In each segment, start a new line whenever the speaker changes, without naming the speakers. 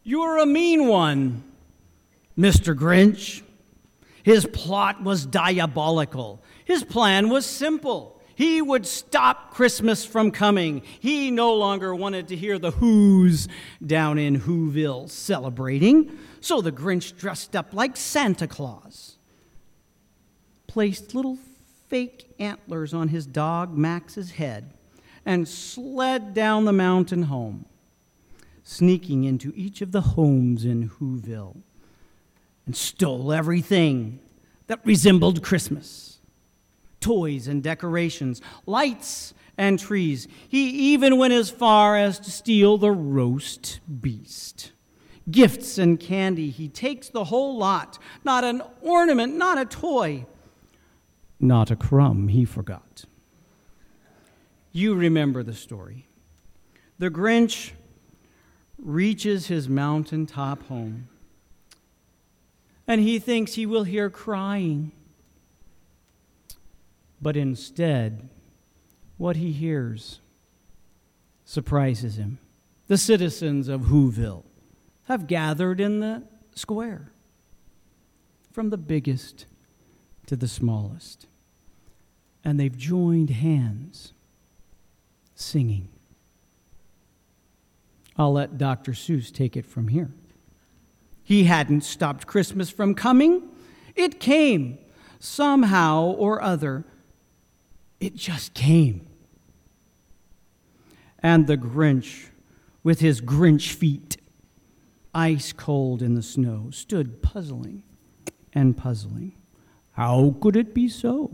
"You're a mean one, Mr. Grinch." His plot was diabolical. His plan was simple. He would stop Christmas from coming. He no longer wanted to hear the Who's down in Whoville celebrating. So the Grinch dressed up like Santa Claus, placed little fake antlers on his dog Max's head, and sled down the mountain home, sneaking into each of the homes in Whoville, and stole everything that resembled Christmas. Toys and decorations, lights and trees. He even went as far as to steal the roast beast. Gifts and candy, he takes the whole lot. Not an ornament, not a toy. Not a crumb he forgot. You remember the story. The Grinch reaches his mountaintop home, and he thinks he will hear crying. But instead, what he hears surprises him. The citizens of Whoville have gathered in the square, from the biggest to the smallest, and they've joined hands singing. I'll let Dr. Seuss take it from here. He hadn't stopped Christmas from coming. It came somehow or other. It just came. And the Grinch, with his Grinch feet, ice cold in the snow, stood puzzling and puzzling. How could it be so?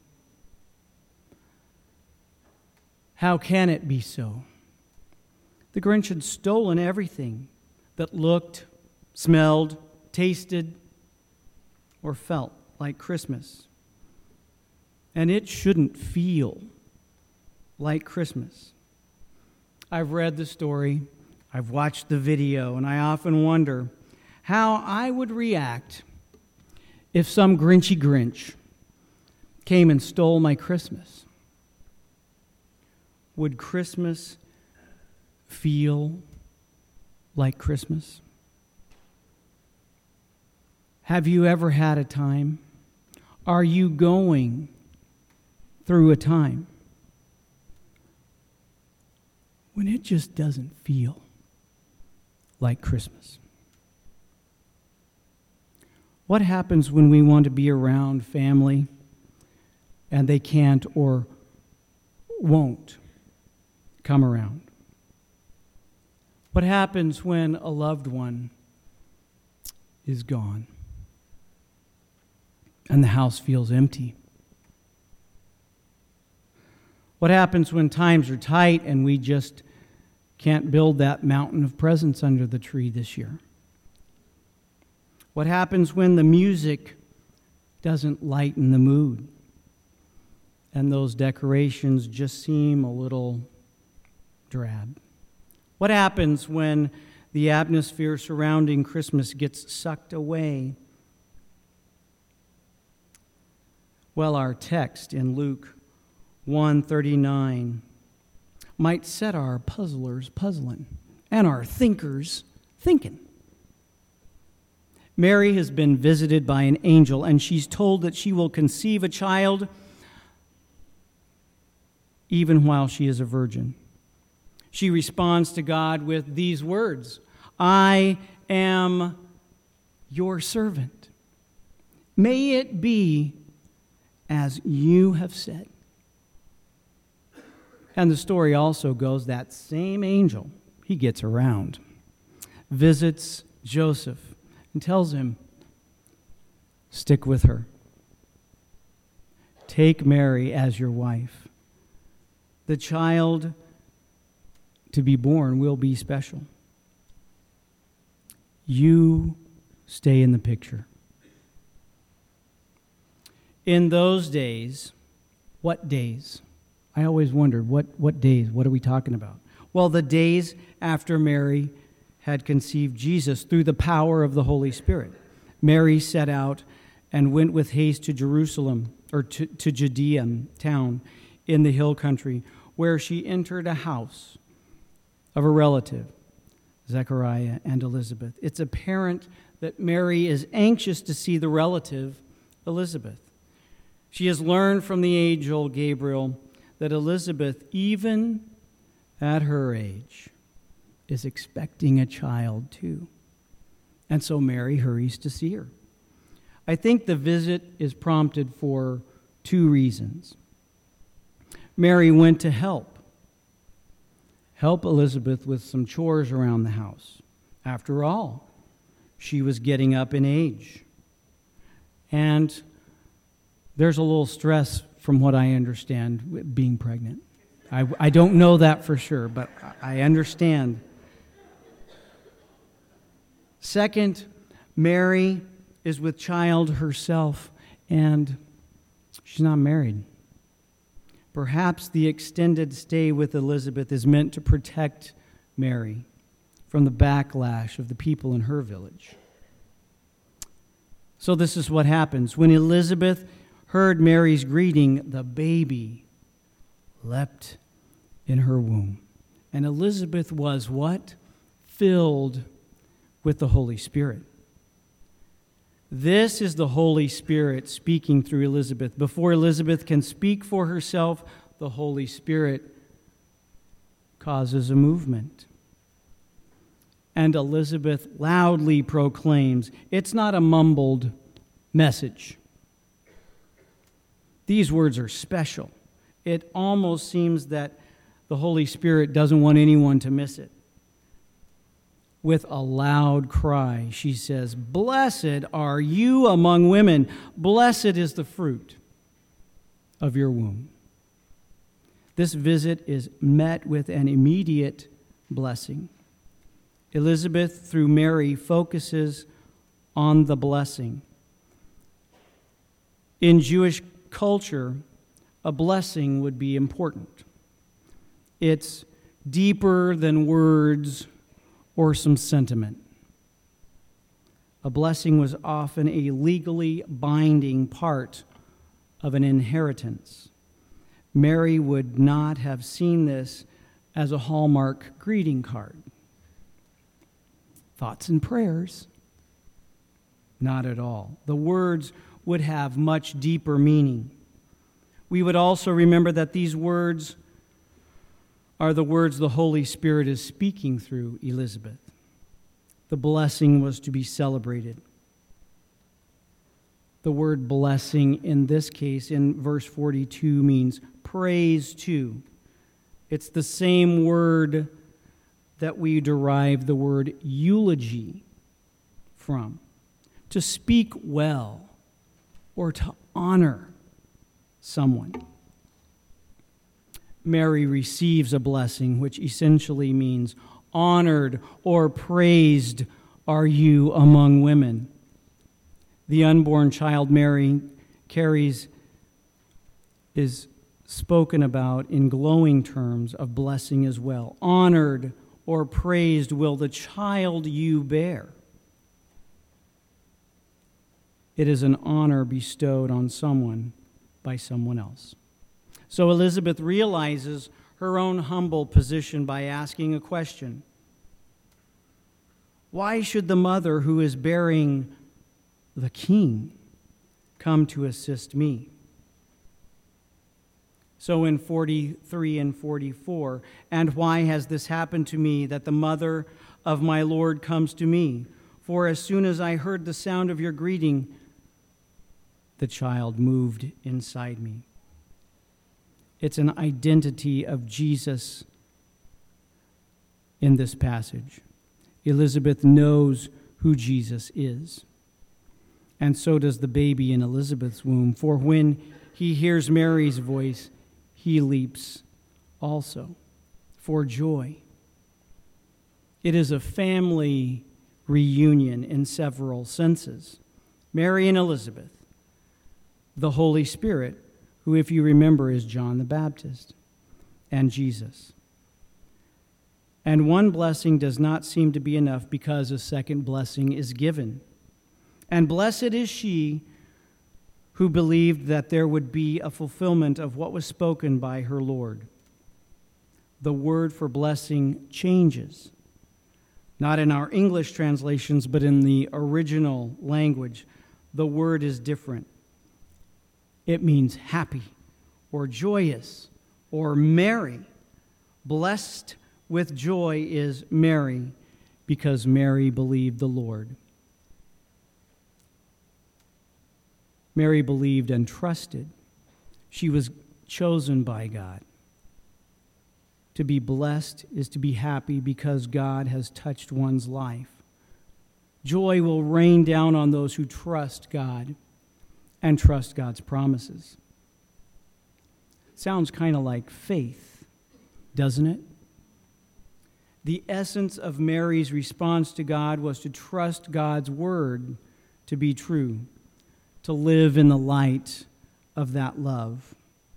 How can it be so? The Grinch had stolen everything that looked, smelled, tasted, or felt like Christmas. And it shouldn't feel like Christmas. I've read the story, I've watched the video, and I often wonder how I would react if some Grinchy Grinch came and stole my Christmas. Would Christmas feel like Christmas? Have you ever had a time? Are you going through a time when it just doesn't feel like Christmas? What happens when we want to be around family and they can't or won't come around? What happens when a loved one is gone and the house feels empty? What happens when times are tight and we just can't build that mountain of presents under the tree this year? What happens when the music doesn't lighten the mood and those decorations just seem a little drab? What happens when the atmosphere surrounding Christmas gets sucked away? Well, our text in Luke 1:39 might set our puzzlers puzzling and our thinkers thinking. Mary has been visited by an angel, and she's told that she will conceive a child even while she is a virgin. She responds to God with these words, "I am your servant. May it be as you have said." And the story also goes that same angel, he gets around, visits Joseph and tells him, "Stick with her. Take Mary as your wife. The child to be born will be special. You stay in the picture." In those days, what days? I always wondered, what days? What are we talking about? Well, the days after Mary had conceived Jesus through the power of the Holy Spirit. Mary set out and went with haste to Jerusalem, or to Judea town in the hill country, where she entered a house of a relative, Zechariah and Elizabeth. It's apparent that Mary is anxious to see the relative, Elizabeth. She has learned from the angel Gabriel that Elizabeth, even at her age, is expecting a child too. And so Mary hurries to see her. I think the visit is prompted for two reasons. Mary went to help Elizabeth with some chores around the house. After all, she was getting up in age. And there's a little stress from what I understand with being pregnant. I don't know that for sure, but I understand. Second, Mary is with child herself, and she's not married. Perhaps the extended stay with Elizabeth is meant to protect Mary from the backlash of the people in her village. So this is what happens. When Elizabeth heard Mary's greeting, the baby leapt in her womb. And Elizabeth was what? Filled with the Holy Spirit. This is the Holy Spirit speaking through Elizabeth. Before Elizabeth can speak for herself, the Holy Spirit causes a movement. And Elizabeth loudly proclaims, it's not a mumbled message. These words are special. It almost seems that the Holy Spirit doesn't want anyone to miss it. With a loud cry, she says, "Blessed are you among women. Blessed is the fruit of your womb." This visit is met with an immediate blessing. Elizabeth, through Mary, focuses on the blessing. In Jewish culture, a blessing would be important. It's deeper than words or some sentiment. A blessing was often a legally binding part of an inheritance. Mary would not have seen this as a Hallmark greeting card. Thoughts and prayers? Not at all. The words would have much deeper meaning. We would also remember that these words are the words the Holy Spirit is speaking through Elizabeth. The blessing was to be celebrated. The word blessing in this case, in verse 42, means praise to. It's the same word that we derive the word eulogy from. To speak well or to honor someone. Mary receives a blessing, which essentially means honored or praised are you among women. The unborn child Mary carries is spoken about in glowing terms of blessing as well. Honored or praised will the child you bear. It is an honor bestowed on someone by someone else. So Elizabeth realizes her own humble position by asking a question. Why should the mother who is bearing the king come to assist me? So in 43 and 44, and why has this happened to me, that the mother of my Lord comes to me? For as soon as I heard the sound of your greeting, the child moved inside me. It's an identity of Jesus in this passage. Elizabeth knows who Jesus is. And so does the baby in Elizabeth's womb. For when he hears Mary's voice, he leaps also for joy. It is a family reunion in several senses. Mary and Elizabeth, the Holy Spirit, who, if you remember, is John the Baptist, and Jesus. And one blessing does not seem to be enough because a second blessing is given. And blessed is she who believed that there would be a fulfillment of what was spoken by her Lord. The word for blessing changes. Not in our English translations, but in the original language, the word is different. It means happy or joyous or merry. Blessed with joy is Mary, because Mary believed the Lord. Mary believed and trusted. She was chosen by God. To be blessed is to be happy because God has touched one's life. Joy will rain down on those who trust God and trust God's promises. Sounds kind of like faith, doesn't it? The essence of Mary's response to God was to trust God's word to be true, to live in the light of that love.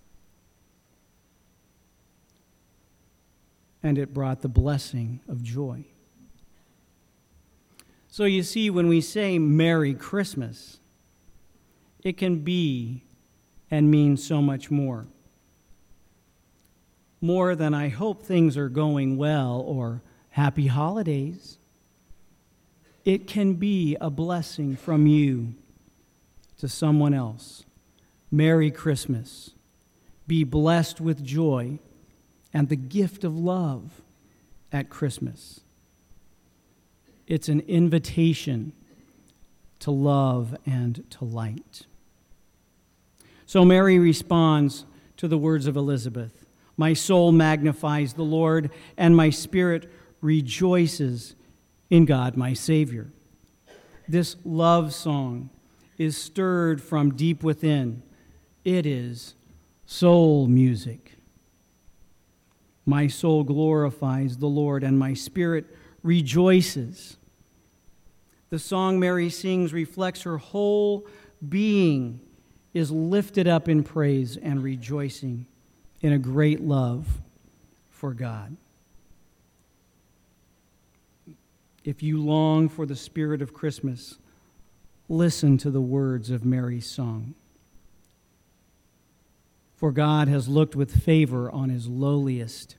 And it brought the blessing of joy. So you see, when we say Merry Christmas, it can be and mean so much more. More than I hope things are going well or happy holidays. It can be a blessing from you to someone else. Merry Christmas. Be blessed with joy and the gift of love at Christmas. It's an invitation to love and to light. So Mary responds to the words of Elizabeth. My soul magnifies the Lord, and my spirit rejoices in God, my Savior. This love song is stirred from deep within. It is soul music. My soul glorifies the Lord, and my spirit rejoices. The song Mary sings reflects her whole being is lifted up in praise and rejoicing in a great love for God. If you long for the spirit of Christmas, listen to the words of Mary's song. For God has looked with favor on his lowliest.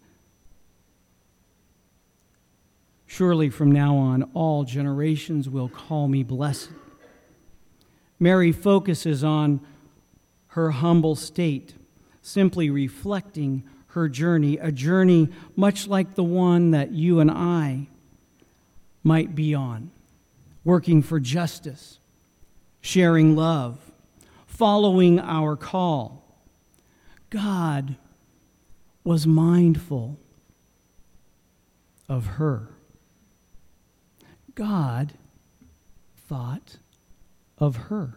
Surely from now on, all generations will call me blessed. Mary focuses on her humble state, simply reflecting her journey, a journey much like the one that you and I might be on, working for justice, sharing love, following our call. God was mindful of her. God thought of her.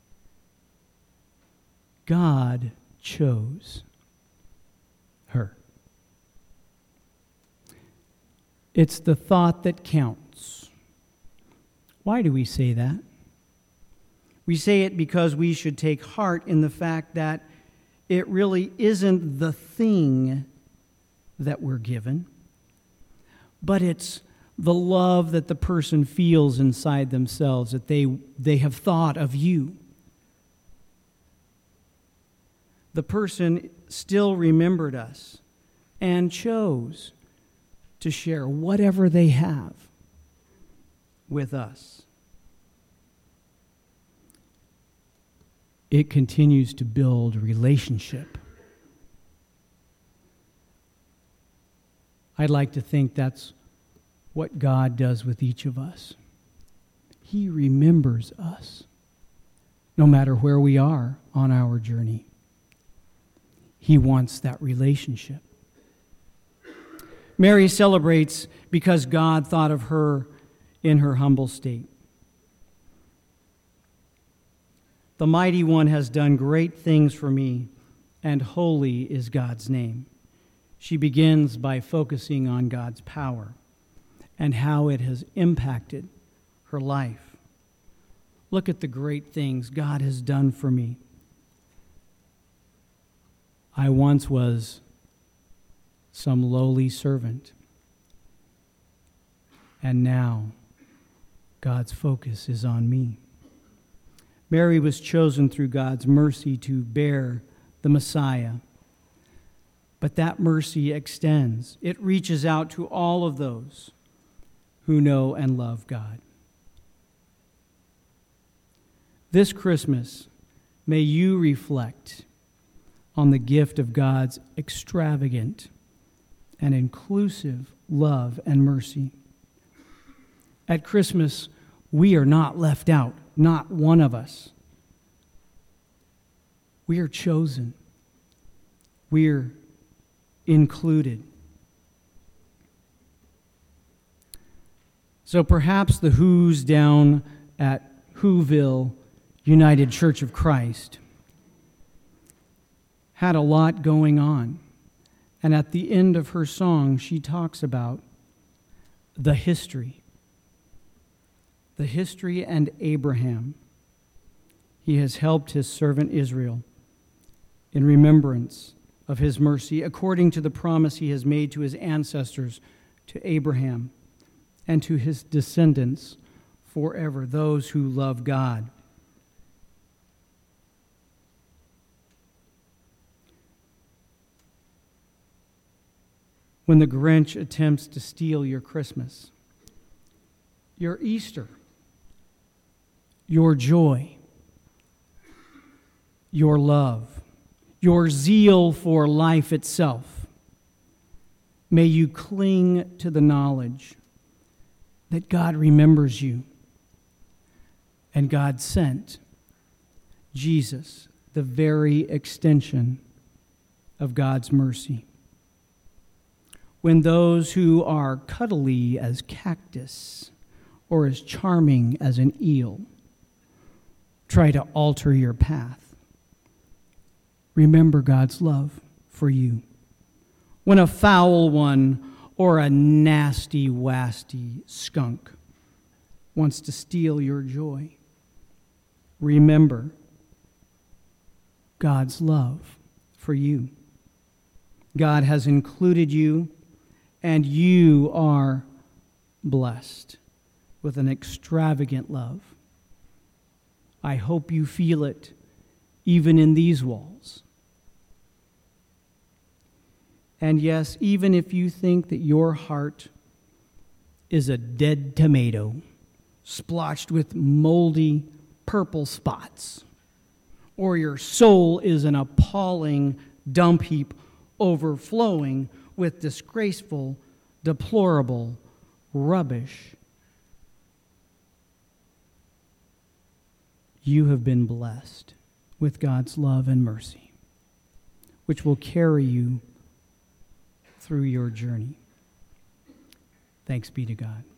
God chose her. It's the thought that counts. Why do we say that? We say it because we should take heart in the fact that it really isn't the thing that we're given, but it's the love that the person feels inside themselves, that they have thought of you. The person still remembered us and chose to share whatever they have with us. It continues to build relationship. I'd like to think that's what God does with each of us. He remembers us, no matter where we are on our journey. He wants that relationship. Mary celebrates because God thought of her in her humble state. The Mighty One has done great things for me, and holy is God's name. She begins by focusing on God's power and how it has impacted her life. Look at the great things God has done for me. I once was some lowly servant, and now God's focus is on me. Mary was chosen through God's mercy to bear the Messiah. But that mercy extends. It reaches out to all of those who know and love God. This Christmas, may you reflect on the gift of God's extravagant and inclusive love and mercy. At Christmas, we are not left out, not one of us. We are chosen. We are included. So perhaps the Who's down at Whoville United Church of Christ had a lot going on. And at the end of her song, she talks about the history and Abraham. He has helped his servant Israel in remembrance of his mercy, according to the promise he has made to his ancestors, to Abraham, and to his descendants forever, those who love God. When the Grinch attempts to steal your Christmas, your Easter, your joy, your love, your zeal for life itself, may you cling to the knowledge that God remembers you and God sent Jesus, the very extension of God's mercy. When those who are cuddly as cactus or as charming as an eel try to alter your path, remember God's love for you. When a foul one or a nasty, wasty skunk wants to steal your joy, remember God's love for you. God has included you, and you are blessed with an extravagant love. I hope you feel it even in these walls. And yes, even if you think that your heart is a dead tomato splotched with moldy purple spots, or your soul is an appalling dump heap overflowing with disgraceful, deplorable rubbish, you have been blessed with God's love and mercy, which will carry you through your journey. Thanks be to God.